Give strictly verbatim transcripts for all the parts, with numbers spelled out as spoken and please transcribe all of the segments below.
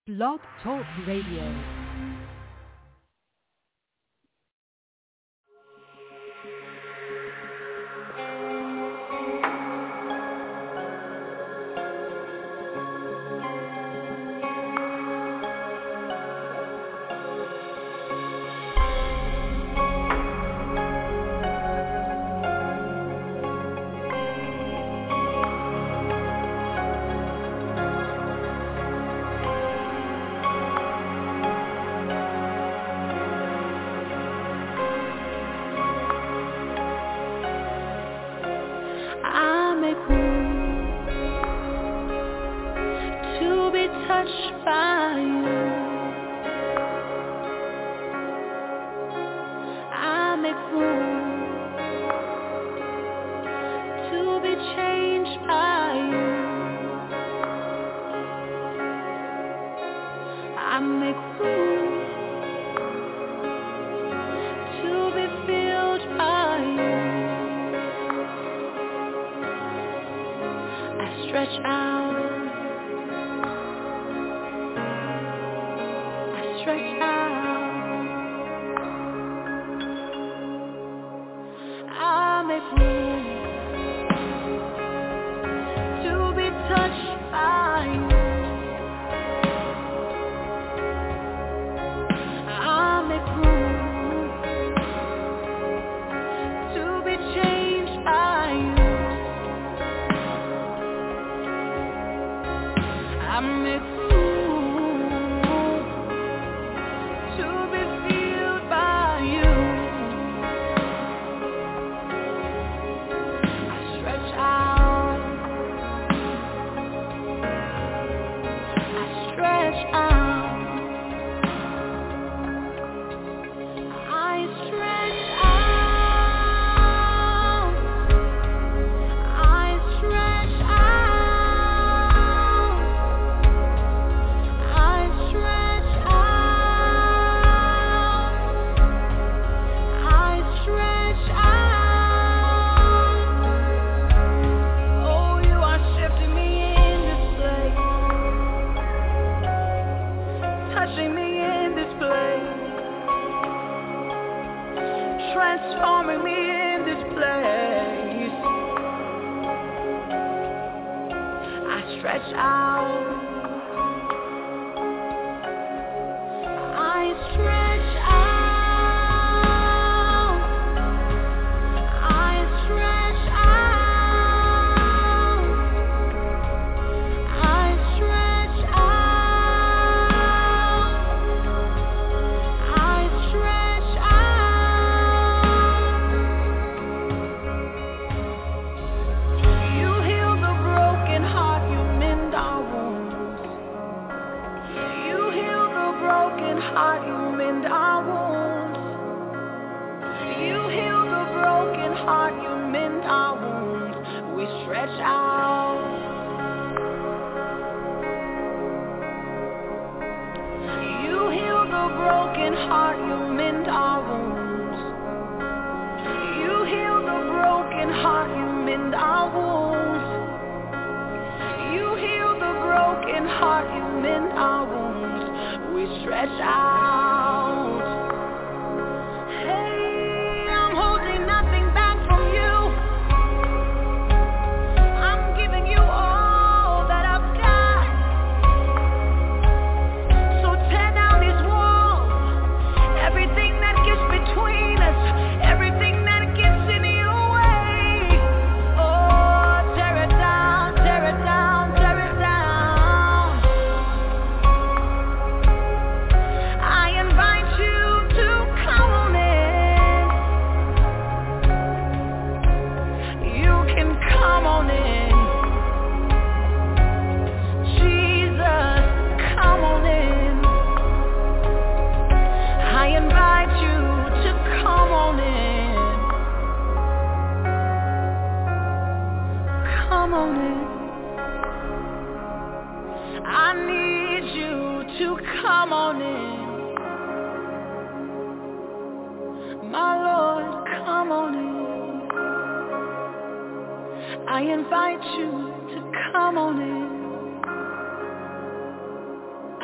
Blog Talk Radio.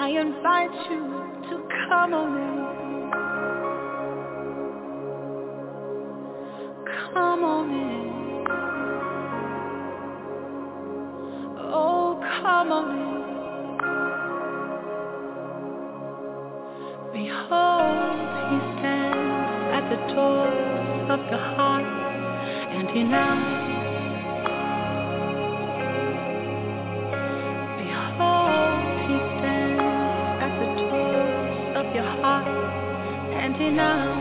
I invite you to come on in. Come on in. Oh, come on in. Behold, he stands at the doors of your heart, and he knocks. Behold, he stands at the doors of your heart, and he knocks.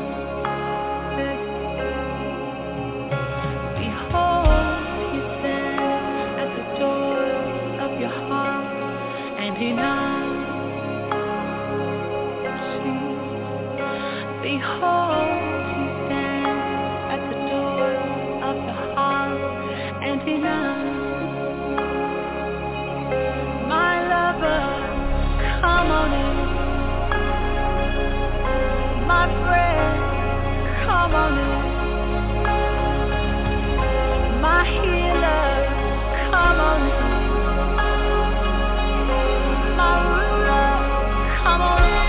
Behold, he stands at the doors of your heart, and he knocks. Behold, he stands at the door of your heart, and he knocks. My lover, come on in. My friend, come on in. My healer, come on in. My ruler, come on in.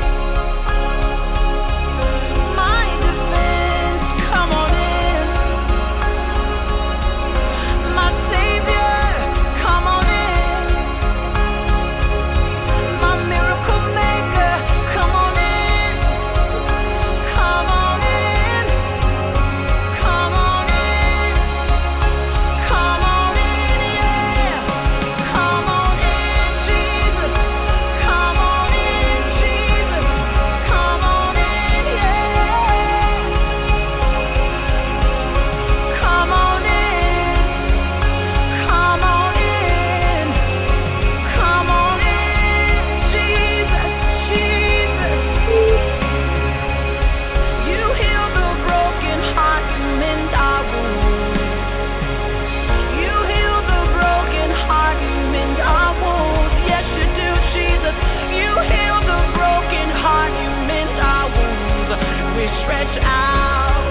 Stretch out.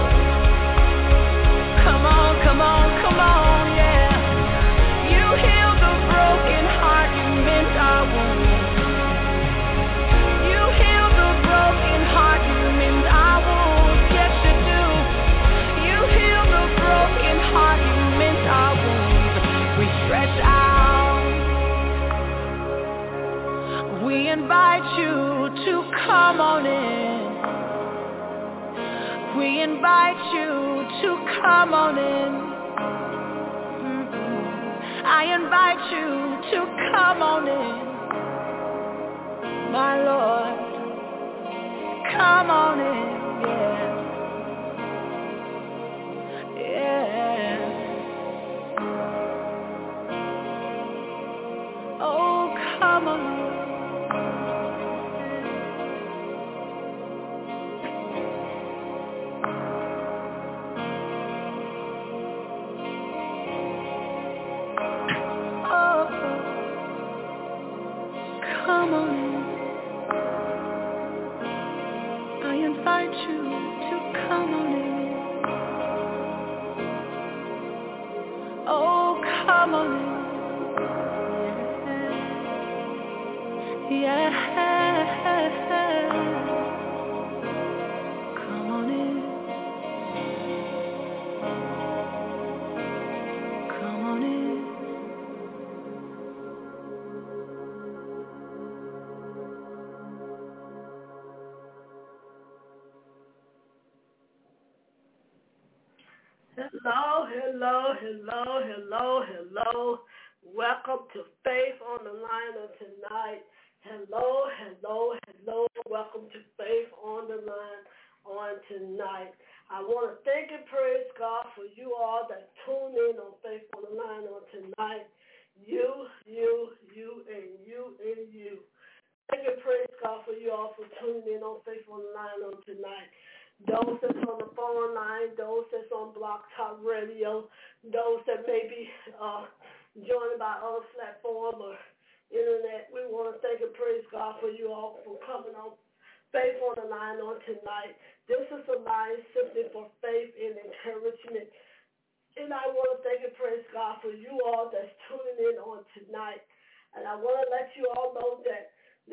Come on, come on, come on, yeah. You heal the broken heart, you mend our wounds. You heal the broken heart, you mend our wounds. Yes, you do. You heal the broken heart, you mend our wounds. We stretch out. We invite you to come on in. We invite you to come on in. Mm-hmm. I invite you to come on in. My Lord, come on in, yeah. Yeah. Oh, come on in. Come on in. I invite you to come on in. Oh, come on in. Yeah. Come on in. Come on in. Hello, hello, hello, hello, hello. Welcome to Faith on the Line on tonight. Hello, hello, hello. Welcome to Faith on the Line on tonight. I want to thank and praise God for you all that tune in on Faith on the Line on tonight. You, you, you, and you, and you. Thank and praise God for you all for tuning in on Faith on the Line on tonight. Those that's on the phone line, those that's on Block Talk Radio, those that may be uh, joined by other platform or internet, we want to thank and praise God for you all for coming on Faith on the Line on tonight. This is a line simply for faith and encouragement. And I want to thank and praise God for you all that's tuning in on tonight. And I want to let you all know that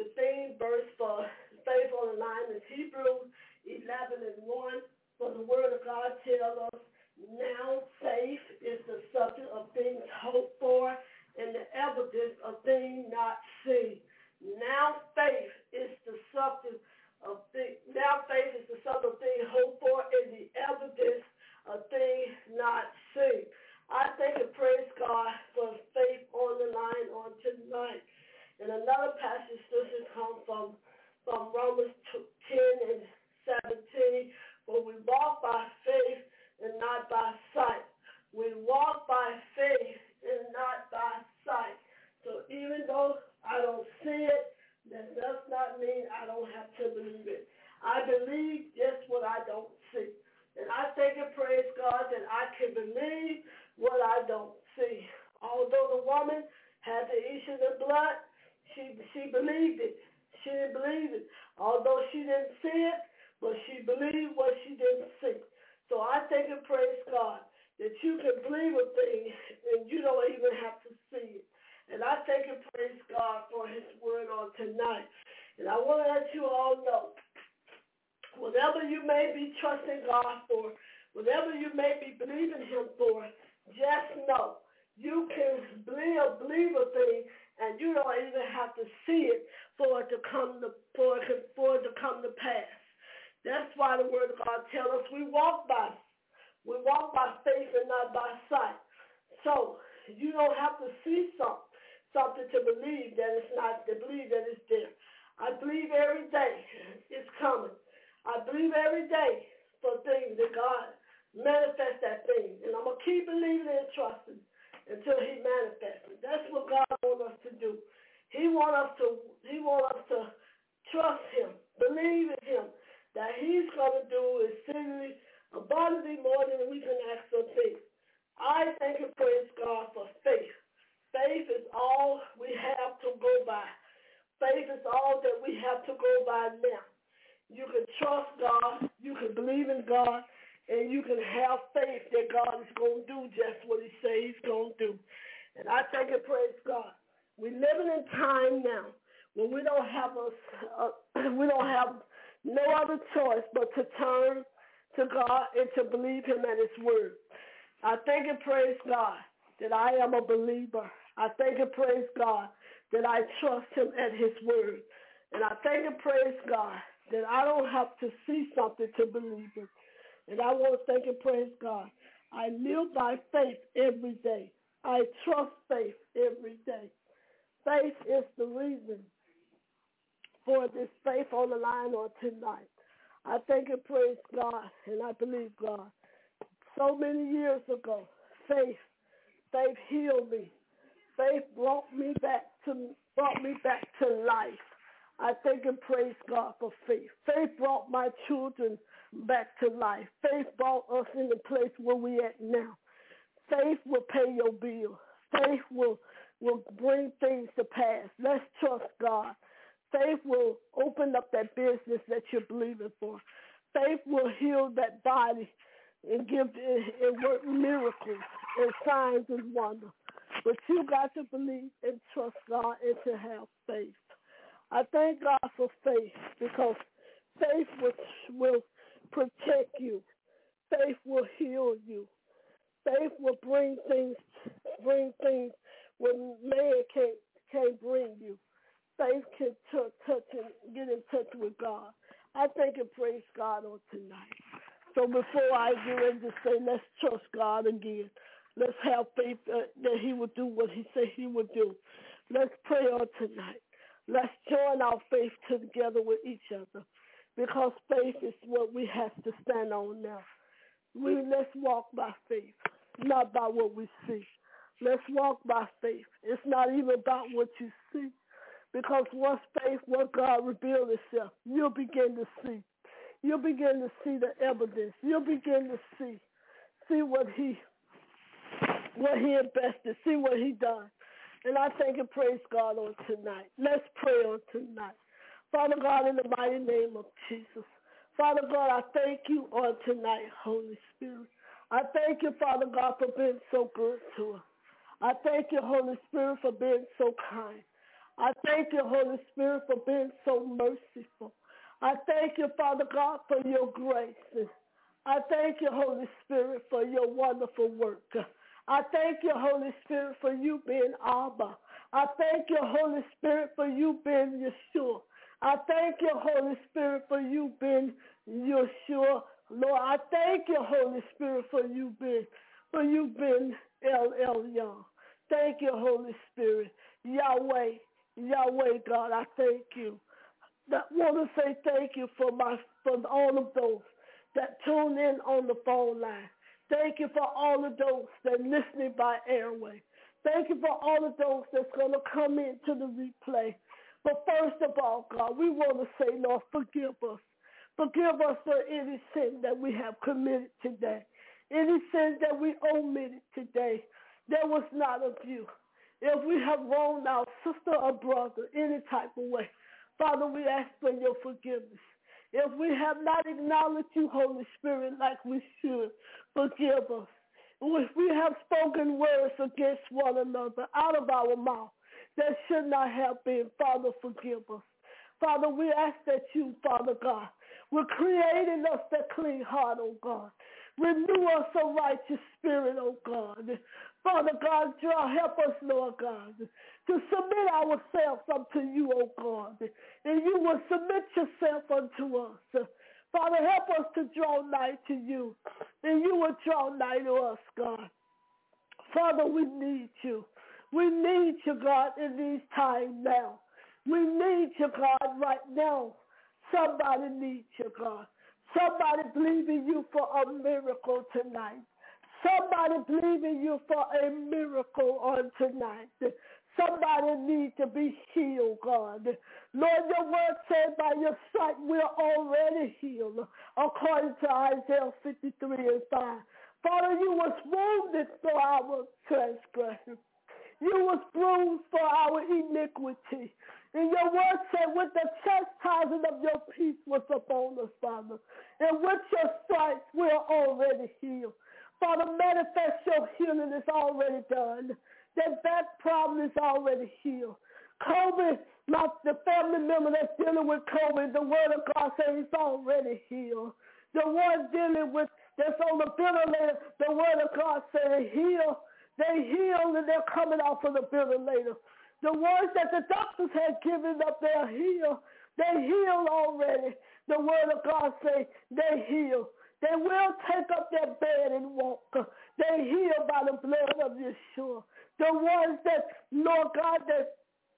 now faith is the substance of things. Now faith is the substance of things hoped for and the evidence of things not seen. I thank and praise God for faith on the line on tonight. And another passage scripture comes from, from Romans ten and seventeen, where we walk by faith and not by sight. We walk by faith and not by sight. So even though I don't see it, that does not mean I don't have to believe it. I believe just what I don't see. And I thank and praise God that I can believe what I don't see. Although the woman had the issue of blood, she she believed it. She didn't believe it. Although she didn't see it, but she believed what she didn't see. So I thank and praise God that you can believe a thing and you don't even have to see it. And I thank and praise God for his word on tonight. And I want to let you all know, whatever you may be trusting God for, whatever you may be believing him for, just know you can believe, believe a thing and you don't even have to see it for it to come to, for it, for it to come to pass. That's why the word of God tells us we walk by we walk by faith and not by sight. So you don't have to see something, something to believe that it's not, to believe that it's there. I believe every day it's coming. I believe every day for things that God manifests that thing. And I'm going to keep believing and trusting until he manifests it. That's what God wants us to do. He wants us to, he wants us to trust him, believe in him, that he's going to do exceedingly abundantly more than we can ask or think. I thank and praise God for faith. Faith is all we have to go by. Faith is all that we have to go by now. You can trust God, you can believe in God, and you can have faith that God is going to do just what he says he's going to do. And I thank and praise God. We're living in time now when we don't have a, a we don't have no other choice but to turn to God and to believe him at his word. I thank and praise God that I am a believer. I thank and praise God that I trust him at his word. And I thank and praise God that I don't have to see something to believe in. And I want to thank and praise God. I live by faith every day. I trust faith every day. Faith is the reason for this faith on the line on tonight. I thank and praise God, and I believe God. So many years ago, faith, faith healed me. Faith brought me back to brought me back to life. I thank and praise God for faith. Faith brought my children back to life. Faith brought us in the place where we at now. Faith will pay your bill. Faith will, will bring things to pass. Let's trust God. Faith will open up that business that you're believing for. Faith will heal that body and give and work miracles and signs and wonders. But you got to believe and trust God and to have faith. I thank God for faith because faith will, will protect you. Faith will heal you. Faith will bring things, bring things where man can't can't bring you. Faith can t- touch and get in touch with God. I thank and praise God on tonight. So before I get ready to say, let's trust God again. Let's have faith uh, that he will do what he said he would do. Let's pray on tonight. Let's join our faith together with each other because faith is what we have to stand on now. We Let's walk by faith, not by what we see. Let's walk by faith. It's not even about what you see because once faith, once God reveals himself, you'll begin to see. You'll begin to see the evidence. You'll begin to see, see what he, what he invested, see what he done. And I thank and praise God on tonight. Let's pray on tonight. Father God, in the mighty name of Jesus. Father God, I thank you on tonight, Holy Spirit. I thank you, Father God, for being so good to us. I thank you, Holy Spirit, for being so kind. I thank you, Holy Spirit, for being so merciful. I thank you, Father God, for your grace. I thank you, Holy Spirit, for your wonderful work. I thank you, Holy Spirit, for you being Abba. I thank you, Holy Spirit, for you being Yeshua. I thank you, Holy Spirit, for you being Yeshua. Lord, I thank you, Holy Spirit, for you being, for you being El Elyon. Thank you, Holy Spirit. Yahweh, Yahweh, God, I thank you. I want to say thank you for my for all of those that tune in on the phone line. Thank you for all of those that are listening by airway. Thank you for all of those that's going to come into the replay. But first of all, God, we want to say, Lord, forgive us. Forgive us for any sin that we have committed today. Any sin that we omitted today that was not of you. If we have wronged our sister or brother any type of way, Father, we ask for your forgiveness. If we have not acknowledged you, Holy Spirit, like we should, forgive us. If we have spoken words against one another out of our mouth that should not have been, Father, forgive us. Father, we ask that you, Father God, will create in us that clean heart, oh God. Renew us a righteous spirit, oh God. Father God, draw, help us, Lord God, to submit ourselves unto you, oh God, and you will submit yourself unto us. Father, help us to draw nigh to you, and you will draw nigh to us, God. Father, we need you. We need you, God, in these times now. We need you, God, right now. Somebody needs you, God. Somebody believe in you for a miracle tonight. Somebody believe in you for a miracle on tonight. Somebody needs to be healed, God. Lord, your word said by your sight we're already healed, according to Isaiah fifty-three and five. Father, you was wounded for our transgression. You was bruised for our iniquity. And your word said, with the chastisement of your peace was upon us, Father. And with your stripes, we are already healed. Father, manifest your healing is already done. That back problem is already healed. COVID, my, the family member that's dealing with COVID, the word of God says it's already healed. The one dealing with, that's on the ventilator, the word of God says they heal. They heal and they're coming off of the ventilator. The ones that the doctors had given up, they're healed. They heal already. The word of God says they heal. They will take up their bed and walk. They heal by the blood of Yeshua. The ones that, Lord God, that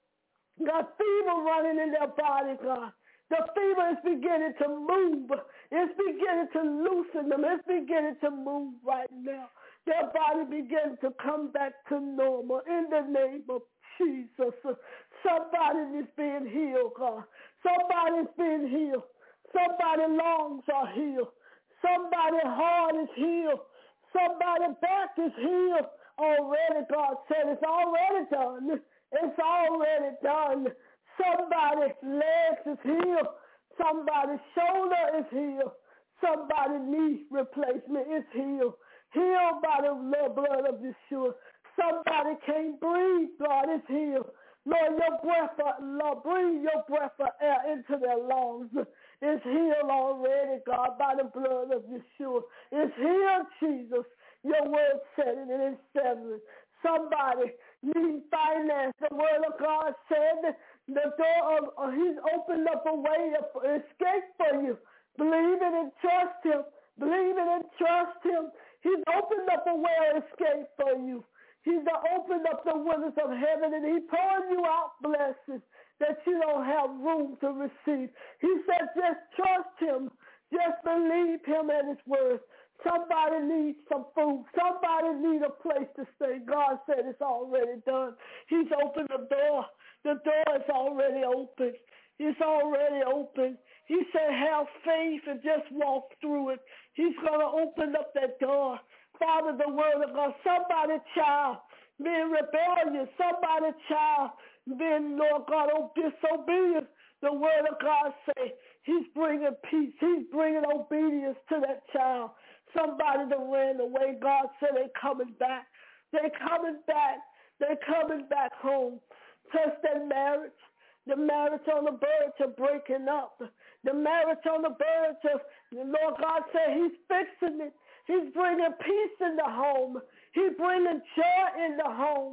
got fever running in their body, God. The fever is beginning to move. It's beginning to loosen them. It's beginning to move right now. Their body begins to come back to normal in the name of Jesus. Somebody is being healed, God. Somebody's being healed. Somebody's lungs are healed. Somebody's heart is healed. Somebody's back is healed. Already, God said it's already done. It's already done. Somebody's legs is healed. Somebody's shoulder is healed. Somebody's knee replacement is healed. Healed by the blood of Yeshua. Somebody can't breathe, God is healed. Lord, your breath, of, Lord, breathe your breath of air into their lungs. It's healed already, God, by the blood of Yeshua. It's healed, Jesus. Your word said it, and it's seven. Somebody needs finance. The word of God said the door of, uh, he's opened up a way of escape for you. Believe it and trust him. Believe it and trust him. He's opened up a way of escape for you. He's opened up the windows of heaven, and he's pouring you out blessings that you don't have room to receive. He said, just trust him. Just believe him at his word. Somebody needs some food. Somebody needs a place to stay. God said it's already done. He's opened the door. The door is already open. It's already open. He said, have faith and just walk through it. He's going to open up that door. Father, the word of God, somebody child being rebellious, somebody child being, Lord God, disobedient. The word of God say he's bringing peace. He's bringing obedience to that child. Somebody that ran away, God said they're coming back. They're coming back. They're coming back home. Touch that marriage. The marriage on the verge of breaking up. The marriage on the verge of, the Lord God said he's fixing it. He's bringing peace in the home. He's bringing joy in the home.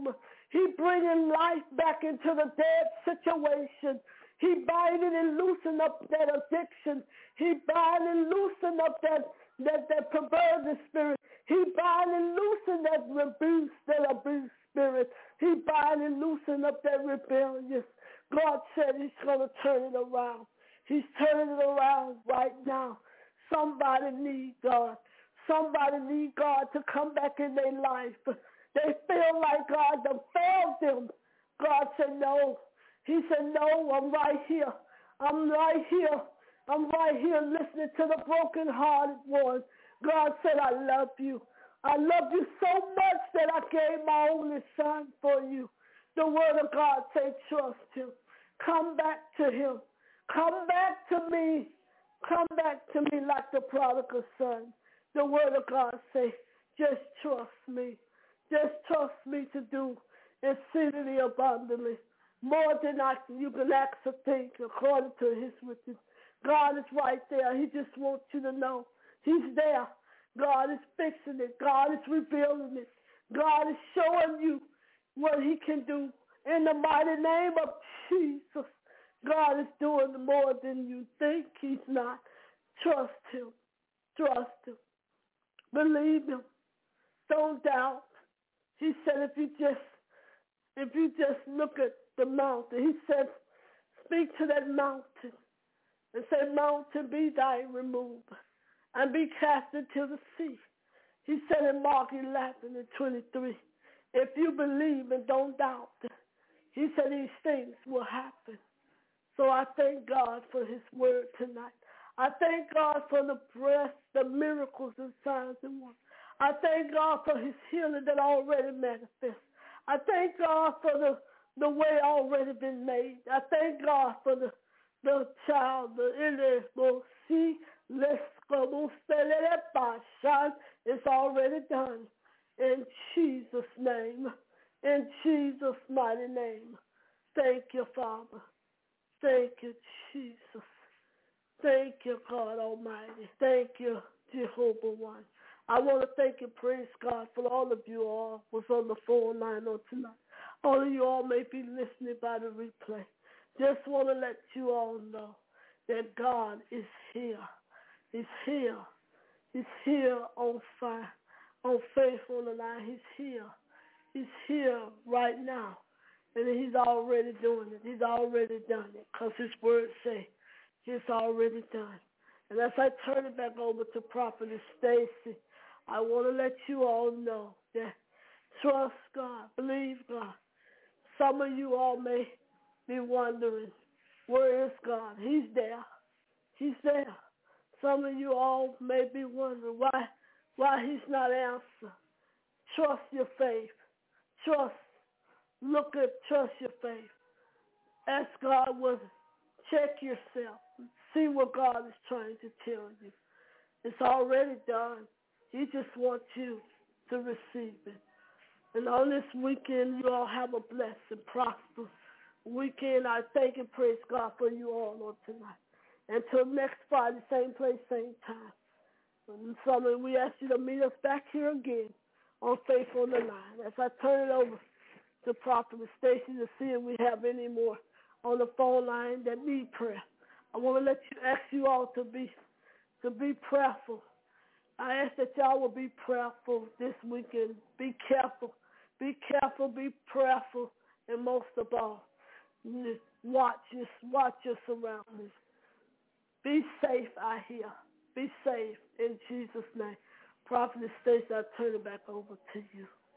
He bringing life back into the dead situation. He binding and loosening up that addiction. He binding and loosening up that, that, that perverted spirit. He binding and loosening that abuse, that abuse spirit. He binding and loosening up that rebellious. God said he's going to turn it around. He's turning it around right now. Somebody need God. Somebody need God to come back in their life. They feel like God done failed them. God said no. He said, no, I'm right here. I'm right here. I'm right here listening to the broken-hearted one. God said, I love you. I love you so much that I gave my only son for you. The word of God said, trust him. Come back to him. Come back to me. Come back to me like the prodigal son. The word of God says, just trust me. Just trust me to do exceedingly abundantly. More than I can, you can ask or think according to his riches. God is right there. He just wants you to know he's there. God is fixing it. God is revealing it. God is showing you what he can do. In the mighty name of Jesus, God is doing more than you think he's not. Trust him. Trust him. Believe him. Don't doubt. He said if you just if you just look at the mountain, he said, speak to that mountain and say, mountain, be thy removed and be cast into the sea. He said in Mark eleven and twenty-three, if you believe and don't doubt, he said these things will happen. So I thank God for his word tonight. I thank God for the breath, the miracles and signs and wonders. I thank God for his healing that already manifests. I thank God for the, the way already been made. I thank God for the, the child, the see, let's go, it's already done. In Jesus' name. In Jesus' mighty name. Thank you, Father. Thank you, Jesus. Thank you, God Almighty. Thank you, Jehovah One. I want to thank and praise God for all of you all was on the phone line on tonight. All of you all may be listening by the replay. Just want to let you all know that God is here. He's here. He's here on fire, on faith on the line. He's here. He's here right now. And he's already doing it. He's already done it because his words say it's already done. And as I turn it back over to Prophetess Stacy, I want to let you all know that trust God, believe God. Some of you all may be wondering, where is God? He's there. He's there. Some of you all may be wondering why, why he's not answering. Trust your faith. Trust. Look at, trust your faith. Ask God, what, check yourself. See what God is trying to tell you. It's already done. He just wants you to receive it. And on this weekend, you all have a blessed and prosperous weekend. I thank and praise God for you all on tonight. Until next Friday, same place, same time. And so we ask you to meet us back here again on Faith on the Line. As I turn it over to Prophet Stacy to see if we have any more on the phone line that need prayer. I want to let you ask you all to be to be prayerful. I ask that y'all will be prayerful this weekend. Be careful. Be careful. Be prayerful. And most of all, watch your, watch your surroundings. Be safe out here. Be safe in Jesus' name. Prophet Stacy, I turn it back over to you.